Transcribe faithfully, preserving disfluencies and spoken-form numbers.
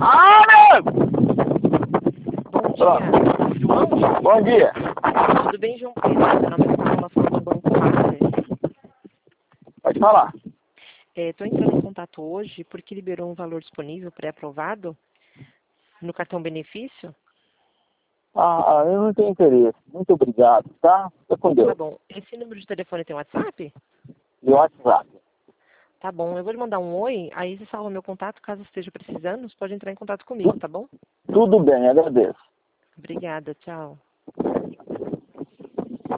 Ah, Bom dia, João. bom dia. Tudo bem, João Pedro? Meu nome é Paula, falando do Banco Partner. Pode falar. Estou entrando em contato hoje porque liberou um valor disponível pré-aprovado no cartão benefício. Ah, eu não tenho interesse. Muito obrigado, tá? Fica com Tá Deus. bom. Esse número de telefone tem WhatsApp? E o WhatsApp. Tá bom. Eu vou lhe mandar um oi, aí você salva meu contato. Caso esteja precisando, você pode entrar em contato comigo, tá bom? Tudo bem, agradeço. Obrigada. Tchau.